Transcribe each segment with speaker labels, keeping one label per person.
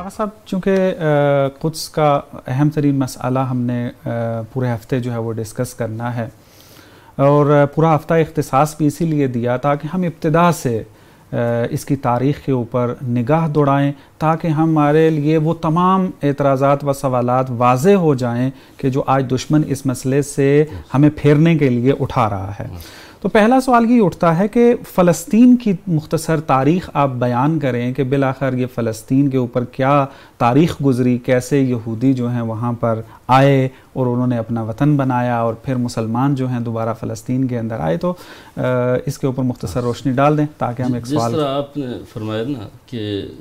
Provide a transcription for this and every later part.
Speaker 1: آغا صاحب چونکہ قدس کا اہم ترین مسئلہ ہم نے پورے ہفتے جو ہے وہ ڈسکس کرنا ہے، اور پورا ہفتہ اختصاص بھی اسی لیے دیا تاکہ ہم ابتدا سے اس کی تاریخ کے اوپر نگاہ دوڑائیں، تاکہ ہمارے لیے وہ تمام اعتراضات و سوالات واضح ہو جائیں کہ جو آج دشمن اس مسئلے سے ہمیں پھیرنے کے لیے اٹھا رہا ہے۔ تو پہلا سوال یہ اٹھتا ہے کہ فلسطین کی مختصر تاریخ آپ بیان کریں کہ بالآخر یہ فلسطین کے اوپر کیا تاریخ گزری، کیسے یہودی جو ہیں وہاں پر آئے اور انہوں نے اپنا وطن بنایا، اور پھر مسلمان جو ہیں دوبارہ فلسطین کے اندر آئے۔ تو اس کے اوپر مختصر روشنی ڈال دیں تاکہ ہم ایک سوال،
Speaker 2: جس طرح آپ نے فرمایا نا کہ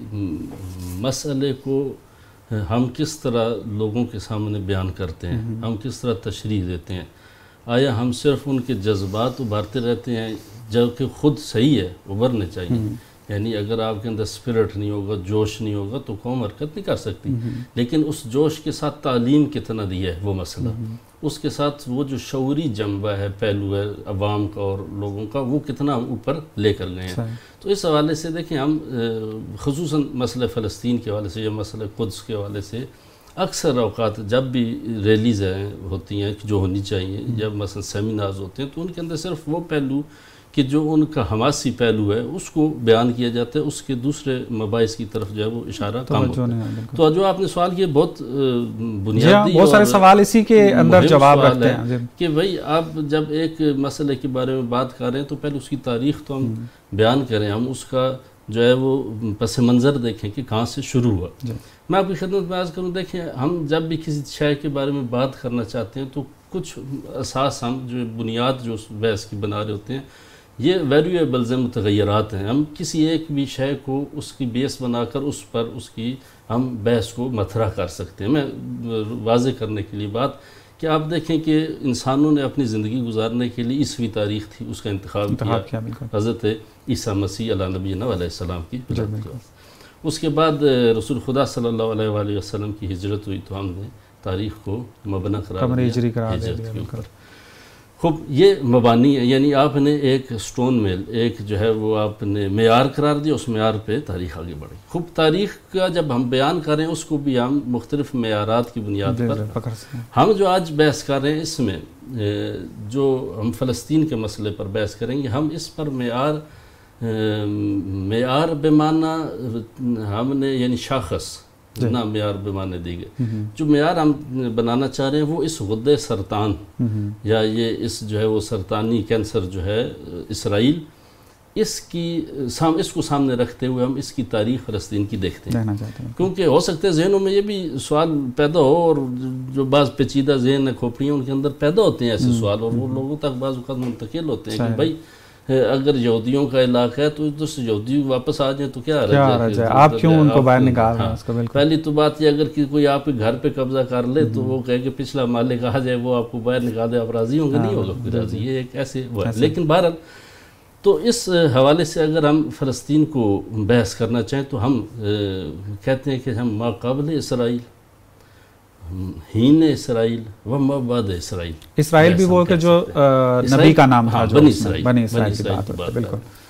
Speaker 2: مسئلے کو ہم کس طرح لوگوں کے سامنے بیان کرتے ہیں، ہم کس طرح تشریح دیتے ہیں، آیا ہم صرف ان کے جذبات ابھارتے رہتے ہیں جو کہ خود صحیح ہے، ابھرنے چاہیے، یعنی اگر آپ کے اندر اسپرٹ نہیں ہوگا، جوش نہیں ہوگا تو قوم حرکت نہیں کر سکتی، لیکن اس جوش کے ساتھ تعلیم کتنا دی ہے وہ مسئلہ، اس کے ساتھ وہ جو شعوری جنبہ ہے، پہلو ہے عوام کا اور لوگوں کا، وہ کتنا اوپر لے کر گئے ہیں۔ تو اس حوالے سے دیکھیں ہم خصوصاً مسئلہ فلسطین کے حوالے سے یا مسئلہ قدس کے حوالے سے اکثر اوقات جب بھی ریلیز ہوتی ہیں جو ہونی چاہیے، جب مثلا سیمینارز ہوتے ہیں تو ان کے اندر صرف وہ پہلو کہ جو ان کا حماسی پہلو ہے اس کو بیان کیا جاتا ہے، اس کے دوسرے مباحث کی طرف جو ہے وہ اشارہ کم ہوتا ہے۔ تو جو آپ نے سوال کیا بہت بنیادی،
Speaker 1: بہت سارے سوال اسی کے اندر جواب رکھتے ہیں
Speaker 2: کہ بھائی آپ جب ایک مسئلے کے بارے میں بات کر رہے ہیں تو پہلے اس کی تاریخ تو ہم بیان کریں، ہم اس کا جو ہے وہ پس منظر دیکھیں کہ کہاں سے شروع ہوا۔ میں آپ کی خدمت میں عرض کروں، دیکھیں ہم جب بھی کسی شے کے بارے میں بات کرنا چاہتے ہیں تو کچھ اساس ہم جو بنیاد جو اس بحث کی بنا رہے ہوتے ہیں، یہ ویریبلز ہیں، متغیرات ہیں۔ ہم کسی ایک بھی شے کو اس کی بیس بنا کر اس پر اس کی ہم بحث کو مطرح کر سکتے ہیں۔ میں واضح کرنے کے لیے بات کہ آپ دیکھیں کہ انسانوں نے اپنی زندگی گزارنے کے لیے عیسوی تاریخ تھی، اس کا انتخاب کیا حضرت عیسیٰ مسیح علیہ نبینا علیہ السلام کی ولادت کے بعد۔ اس کے بعد رسول خدا صلی اللہ علیہ وآلہ وسلم کی ہجرت ہوئی تو ہم نے تاریخ کو مبنی قرار دیا ہجرت کے اوپر۔ خوب یہ مبانی ہے، یعنی آپ نے ایک سٹون میل، ایک جو ہے وہ آپ نے معیار قرار دیا، اس معیار پہ تاریخ آگے بڑھی۔ خوب تاریخ کا جب ہم بیان کر رہے ہیں اس کو بھی ہم مختلف معیارات کی بنیاد پر، ہم جو آج بحث کر رہے ہیں اس میں جو ہم فلسطین کے مسئلے پر بحث کریں گے، ہم اس پر معیار بمعنی ہم نے یعنی شاخص نہ معیار بمعنی دی گئے، جو معیار ہم بنانا چاہ رہے ہیں وہ اس غدہ سرطان یا یہ اس جو ہے وہ سرطانی کینسر جو ہے اسرائیل، اس کو سامنے رکھتے ہوئے ہم اس کی تاریخ فلسطین کی دیکھتے ہیں، کیونکہ ہو سکتے ذہنوں میں یہ بھی سوال پیدا ہو، اور جو بعض پیچیدہ ذہن کھوپڑیاں ان کے اندر پیدا ہوتے ہیں ایسے سوال، اور وہ لوگوں تک بعض اوقات منتقل ہوتے ہیں کہ بھائی اگر یہودیوں کا علاقہ ہے تو ادھر سے یہودی واپس آ جائیں تو کیا رہا ہے،
Speaker 1: آپ کیوں ان کو باہر نکال رہے ہیں؟
Speaker 2: پہلی تو بات یہ اگر کوئی آپ کے گھر پہ قبضہ کر لے تو وہ کہے کہ پچھلا مالک آ جائے وہ آپ کو باہر نکال دے، آپ راضی ہوں گے؟ نہیں ہوگا کوئی راضی، یہ ایک ایسے ہوا ہے۔ لیکن بہرحال تو اس حوالے سے اگر ہم فلسطین کو بحث کرنا چاہیں تو ہم کہتے ہیں کہ ہم ما قبل اسرائیل، ہین اسرائیل و ما بعد اسرائیل،
Speaker 1: اسرائیل بھی وہ کہ جو نبی کا نام تھا،
Speaker 2: بنی اسرائیل کی بات، بالکل۔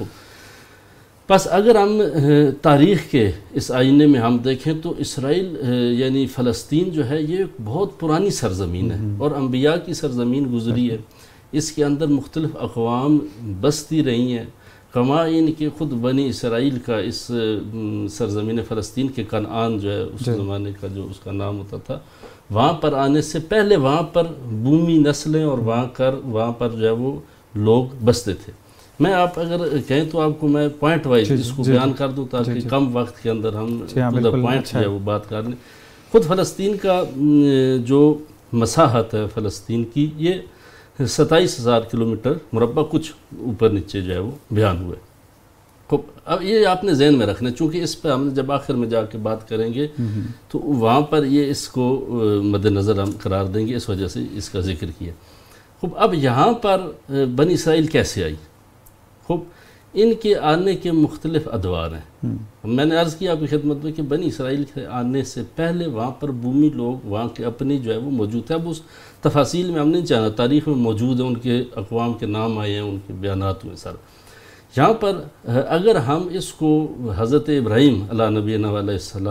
Speaker 2: بس اگر ہم تاریخ کے اس آئینے میں ہم دیکھیں تو اسرائیل یعنی فلسطین جو ہے یہ ایک بہت پرانی سرزمین ہے اور انبیاء کی سرزمین گزری ہے، اس کے اندر مختلف اقوام بستی رہی ہیں، قمائن کے خود بنی اسرائیل کا اس سرزمین فلسطین کے کنعان جو ہے اس زمانے کا جو اس کا نام ہوتا تھا، وہاں پر آنے سے پہلے وہاں پر بومی نسلیں اور وہاں پر جو ہے وہ لوگ بستے تھے۔ میں آپ اگر کہیں تو آپ کو میں پوائنٹ وائز اس کو بیان کر دوں تاکہ کم وقت کے اندر ہم پوائنٹ جو ہے وہ بات کر لیں۔ خود فلسطین کا جو مساحت ہے فلسطین کی یہ 27,000 کلومیٹر مربع کچھ اوپر نیچے جو ہے وہ بیان ہوئے۔ خوب اب یہ آپ نے ذہن میں رکھنا، چونکہ اس پہ ہم جب آخر میں جا کے بات کریں گے تو وہاں پر یہ اس کو مد نظر ہم قرار دیں گے، اس وجہ سے اس کا ذکر کیا۔ خوب اب یہاں پر بنی اسرائیل کیسے آئی؟ خوب ان کے آنے کے مختلف ادوار ہیں۔ میں نے عرض کیا آپ کی خدمت میں کہ بنی اسرائیل کے آنے سے پہلے وہاں پر بومی لوگ وہاں کے اپنی جو ہے وہ موجود تھے۔ اب اس تفاصیل میں ہم نہیں جانا، تاریخ میں موجود ہیں، ان کے اقوام کے نام آئے ہیں، ان کے بیانات ہوئے سر۔ یہاں پر اگر ہم اس کو حضرت ابراہیم علیہ نبینا علیہ السلام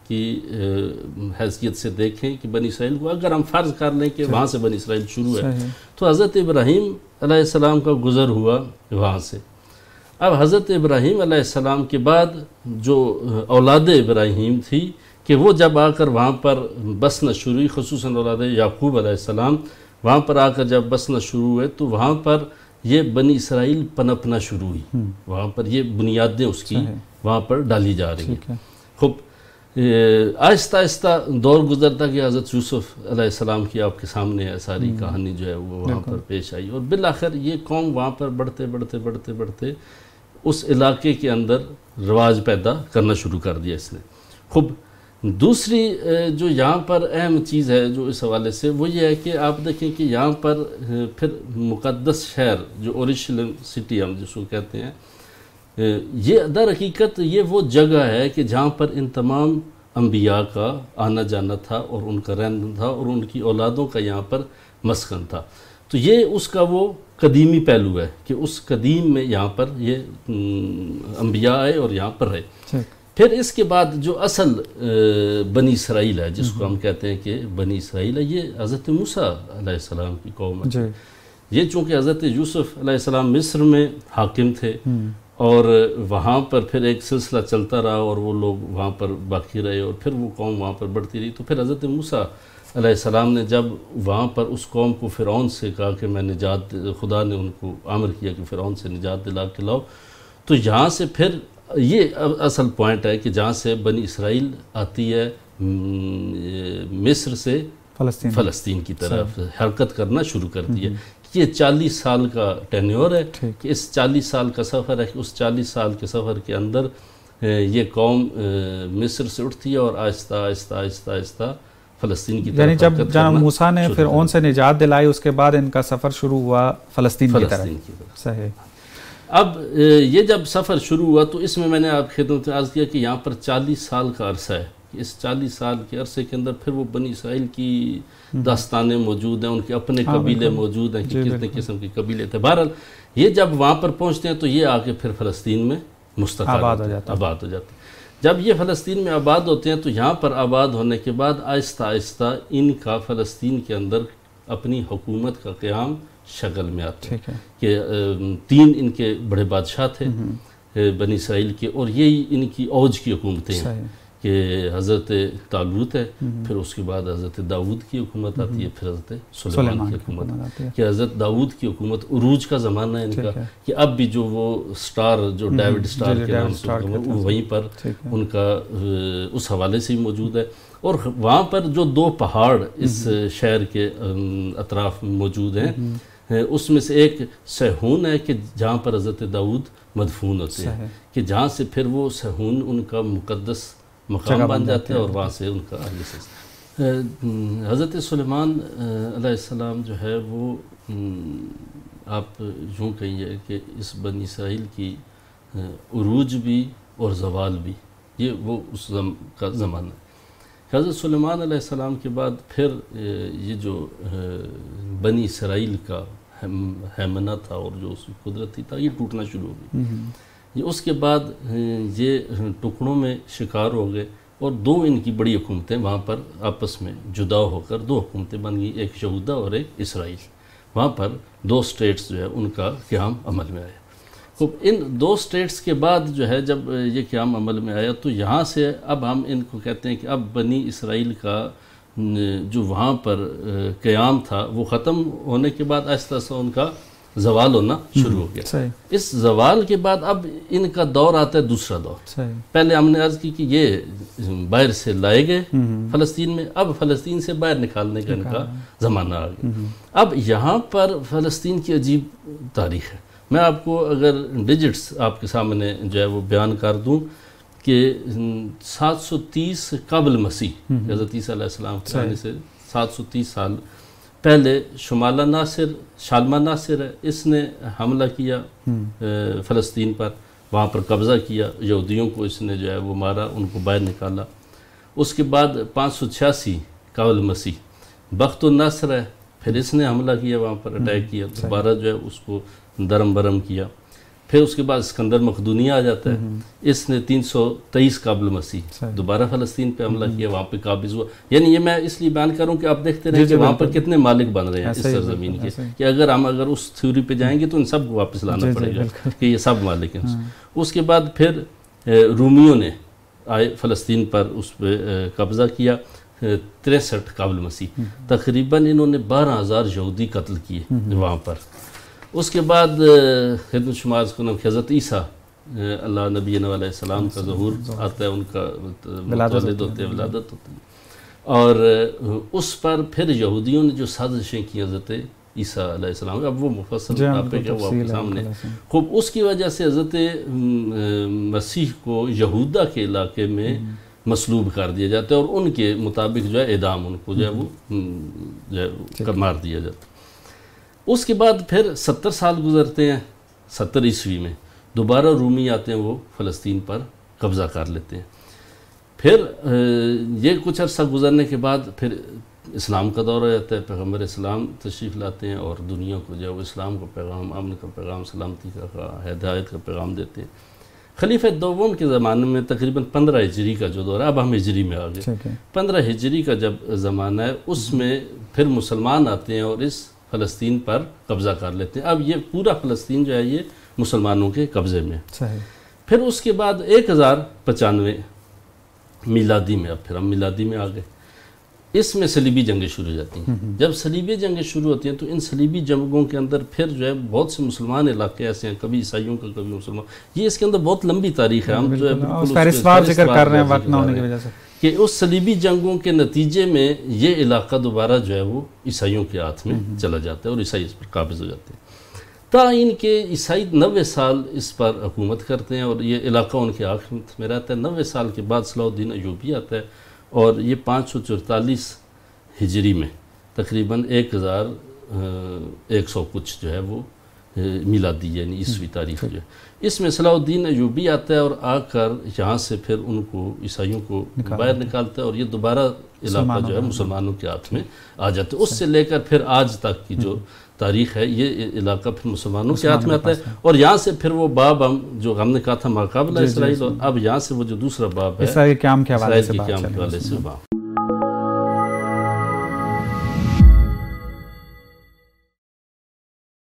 Speaker 2: کی حیثیت سے دیکھیں کہ بنی اسرائیل کو اگر ہم فرض کر لیں کہ وہاں سے بنی اسرائیل شروع ہے تو حضرت ابراہیم علیہ السلام کا گزر ہوا وہاں سے. اب حضرت ابراہیم علیہ السلام کے بعد جو اولاد ابراہیم تھی کہ وہ جب آ کر وہاں پر بسنا شروع ہوئی، خصوصاً اولاد یعقوب علیہ السلام وہاں پر آ کر جب بسنا شروع ہوئے تو وہاں پر یہ بنی اسرائیل پنپنا شروع ہوئی، وہاں پر یہ بنیادیں اس کی وہاں پر ڈالی جا رہی ہیں. خوب آہستہ آہستہ دور گزرتا کہ حضرت یوسف علیہ السلام کی آپ کے سامنے ہے ساری کہانی جو ہے وہ وہاں پر پیش آئی، اور بالآخر یہ قوم وہاں پر بڑھتے بڑھتے بڑھتے بڑھتے اس علاقے کے اندر رواج پیدا کرنا شروع کر دیا اس نے. خوب دوسری جو یہاں پر اہم چیز ہے جو اس حوالے سے وہ یہ ہے کہ آپ دیکھیں کہ یہاں پر پھر مقدس شہر جو اورشلیم سٹی ہم جس کو کہتے ہیں، یہ در حقیقت یہ وہ جگہ ہے کہ جہاں پر ان تمام انبیاء کا آنا جانا تھا اور ان کا رہنا تھا اور ان کی اولادوں کا یہاں پر مسکن تھا. تو یہ اس کا وہ قدیمی پہلو ہے کہ اس قدیم میں یہاں پر یہ انبیاء آئے اور یہاں پر رہے. پھر اس کے بعد جو اصل بنی اسرائیل ہے جس کو ہم کہتے ہیں کہ بنی اسرائیل ہے، یہ حضرت موسیٰ علیہ السلام کی قوم ہے. یہ چونکہ حضرت یوسف علیہ السلام مصر میں حاکم تھے اور وہاں پر پھر ایک سلسلہ چلتا رہا اور وہ لوگ وہاں پر باقی رہے اور پھر وہ قوم وہاں پر بڑھتی رہی. تو پھر حضرت موسیٰ علیہ السلام نے جب وہاں پر اس قوم کو فرعون سے کہا کہ میں نجات، خدا نے ان کو امر کیا کہ فرعون سے نجات دلا کے لاؤ، تو یہاں سے پھر یہ اصل پوائنٹ ہے کہ جہاں سے بنی اسرائیل آتی ہے مصر سے فلسطین کی طرف حرکت کرنا شروع کرتی ہے. یہ 40 سال کا ٹینیور ہے کہ اس 40 سال کا سفر ہے کہ اس 40 سال کے سفر کے اندر یہ قوم مصر سے اٹھتی ہے اور آہستہ آہستہ آہستہ آہستہ فلسطین کی طرف.
Speaker 1: یعنی جب موسیٰ نے فرعون سے نجات دلائی اس کے بعد ان کا سفر شروع ہوا فلسطین کی طرف. صحیح.
Speaker 2: اب یہ جب سفر شروع ہوا تو اس میں نے آپ خدمت میں عرض کیا کہ یہاں پر 40 سال کا عرصہ ہے. اس 40 سال کے عرصے کے اندر پھر وہ بنی اسرائیل کی داستانیں موجود ہیں، ان کے اپنے قبیلے موجود ہیں کہ کتنے قسم کے قبیلے تھے. بہرحال یہ جب وہاں پر پہنچتے ہیں تو یہ آ کے پھر فلسطین میں مستقر آباد ہو جاتے ہیں. جب یہ فلسطین میں آباد ہوتے ہیں تو یہاں پر آباد ہونے کے بعد آہستہ آہستہ ان کا فلسطین کے اندر اپنی حکومت کا قیام شکل میں آتا ہے کہ 3 ان کے بڑے بادشاہ تھے بنی اسرائیل کے، اور یہی ان کی اوج کی حکومتیں ہیں کہ حضرت طالوت ہے، پھر اس کے بعد حضرت داؤد کی حکومت آتی ہے، پھر حضرت سلیمان کی حکومت کہ حضرت داؤد کی حکومت عروج کا زمانہ ہے ان کا کہ اب بھی جو وہ سٹار جو ڈیوڈ سٹار کے نام سے وہ وہیں پر ان کا اس حوالے سے ہی موجود ہے. اور وہاں پر جو 2 پہاڑ اس شہر کے اطراف موجود ہیں اس میں سے ایک سہون ہے کہ جہاں پر حضرت داؤد مدفون ہوتے ہیں کہ جہاں سے پھر وہ سہون ان کا مقدس مقام بن جاتے ہیں اور وہاں سے ان کا آگے سے حضرت سلیمان علیہ السلام جو ہے وہ آپ یوں کہیے کہ اس بنی اسرائیل کی عروج بھی اور زوال بھی یہ وہ اس کا زمانہ ہے. حضرت سلیمان علیہ السلام کے بعد پھر یہ جو بنی اسرائیل کا ہیمنہ تھا اور جو اس کی قدرت تھا یہ ٹوٹنا شروع ہو گئی. یہ اس کے بعد یہ ٹکڑوں میں شکار ہو گئے اور 2 ان کی بڑی حکومتیں وہاں پر آپس میں جدا ہو کر 2 حکومتیں بن گئی، ایک یہودا اور ایک اسرائیل. وہاں پر 2 اسٹیٹس جو ہے ان کا قیام عمل میں آیا. تو ان 2 اسٹیٹس کے بعد جو ہے جب یہ قیام عمل میں آیا تو یہاں سے اب ہم ان کو کہتے ہیں کہ اب بنی اسرائیل کا جو وہاں پر قیام تھا وہ ختم ہونے کے بعد آہستہ آہستہ ان کا زوال ہونا شروع ہو گیا. اس زوال کے بعد اب ان کا دور آتا ہے دوسرا دور. پہلے ہم نے عرض کی کہ یہ باہر سے لائے گئے فلسطین میں، اب فلسطین سے باہر نکالنے کا ان کا زمانہ آ گیا. اب یہاں پر فلسطین کی عجیب تاریخ ہے. میں آپ کو اگر ڈیجٹس آپ کے سامنے جو ہے وہ بیان کر دوں کہ 730 قبل مسیح حضرت عیسیٰ علیہ السلام کے آنے سے 730 سال پہلے شالما ناصر ہے، اس نے حملہ کیا فلسطین پر، وہاں پر قبضہ کیا، یہودیوں کو اس نے جو ہے وہ مارا، ان کو باہر نکالا. اس کے بعد 586 قبل مسیح بخت النصر ہے، پھر اس نے حملہ کیا، وہاں پر اٹیک کیا، دوبارہ جو ہے اس کو درم برم کیا. پھر اس کے بعد اسکندر مقدونی آ جاتا ہے، اس نے 323 قبل مسیح دوبارہ فلسطین پہ حملہ کیا، وہاں پہ قابض ہوا. یعنی یہ میں اس لیے بیان کروں کہ آپ دیکھتے رہیں کہ وہاں پر کتنے مالک بن رہے ہیں اس سرزمین کے، کہ اگر اس تھیوری پہ جائیں گے تو ان سب کو واپس لانا پڑے گا کہ یہ سب مالک ہیں. اس کے بعد پھر رومیوں نے آئے فلسطین پر اس پہ قبضہ کیا 63 قبل مسیح. تقریباً انہوں نے 12,000 یہودی قتل کیے وہاں پر. اس کے بعد خدمت شمار کو حضرت عیسیٰ اللہ نبی علیہ السلام کا ظہور آتا ہے، ان کا متولد ہوتے ہیں، ولادت ہوتی ہے. اور اس پر پھر یہودیوں نے جو سازشیں کی حضرت عیسیٰ علیہ السلام، اب وہ مفصل ٹاپک ہے وہ آپ کے سامنے. خوب اس کی وجہ سے حضرت مسیح کو یہودا کے علاقے میں مصلوب کر دیا جاتا ہے، اور ان کے مطابق جو ہے اعدام ان کو جو ہے وہ مار دیا جاتا ہے. اس کے بعد پھر 70 سال گزرتے ہیں. 70 عیسوی میں دوبارہ رومی آتے ہیں، وہ فلسطین پر قبضہ کر لیتے ہیں. پھر یہ کچھ عرصہ گزرنے کے بعد پھر اسلام کا دور ہو جاتا ہے. پیغمبر اسلام تشریف لاتے ہیں اور دنیا کو جو ہے وہ اسلام کا پیغام، امن کا پیغام، سلامتی کا، ہدایت کا پیغام دیتے ہیں. خلیفہ دوم کے زمانے میں تقریباً 15 ہجری کا جو دور ہے، اب ہم ہجری میں آ گئے، 15 ہجری کا جب زمانہ ہے، اس میں پھر مسلمان آتے ہیں اور اس فلسطین پر قبضہ کر لیتے ہیں. اب یہ پورا فلسطین جو ہے یہ مسلمانوں کے قبضے میں. پھر اس کے بعد 1095 میلادی میں، اب پھر ہم میلادی میں آ گئے، اس میں صلیبی جنگیں شروع ہو جاتی ہیں. جب صلیبی جنگیں شروع ہوتی ہیں تو ان صلیبی جنگوں کے اندر پھر جو ہے بہت سے مسلمان علاقے ایسے ہیں، کبھی عیسائیوں کا کبھی مسلمان. یہ اس کے اندر بہت لمبی تاریخ ہے، ہم جو ہے
Speaker 1: ذکر کر رہے ہیں وقت نہ ہونے کی وجہ سے،
Speaker 2: کہ اس صلیبی جنگوں کے نتیجے میں یہ علاقہ دوبارہ جو ہے وہ عیسائیوں کے ہاتھ میں چلا جاتا ہے اور عیسائی اس پر قابض ہو جاتے ہیں. تا ان کے عیسائی 90 سال اس پر حکومت کرتے ہیں اور یہ علاقہ ان کے حکومت میں رہتا ہے. 90 سال کے بعد صلاح الدین ایوبی آتا ہے اور یہ 544 ہجری میں تقریباً 1100 کچھ جو ہے وہ میلادی یعنی عیسوی تاریخ جو ہے، اس میں صلاح الدین ایوبی آتا ہے اور آ کر یہاں سے پھر ان کو عیسائیوں کو باہر نکالتا ہے اور یہ دوبارہ علاقہ جو ہے مسلمانوں کے ہاتھ میں آ جاتا ہے. اس سے لے کر پھر آج تک کی جو تاریخ ہے یہ علاقہ پھر مسلمانوں کے ہاتھ میں آتا ہے. اور یہاں سے پھر وہ باب ہم نے کہا تھا ما قبل اسرائیل، اور اب یہاں سے وہ جو دوسرا باب ہے اسرائیل کے قیام کے حوالے سے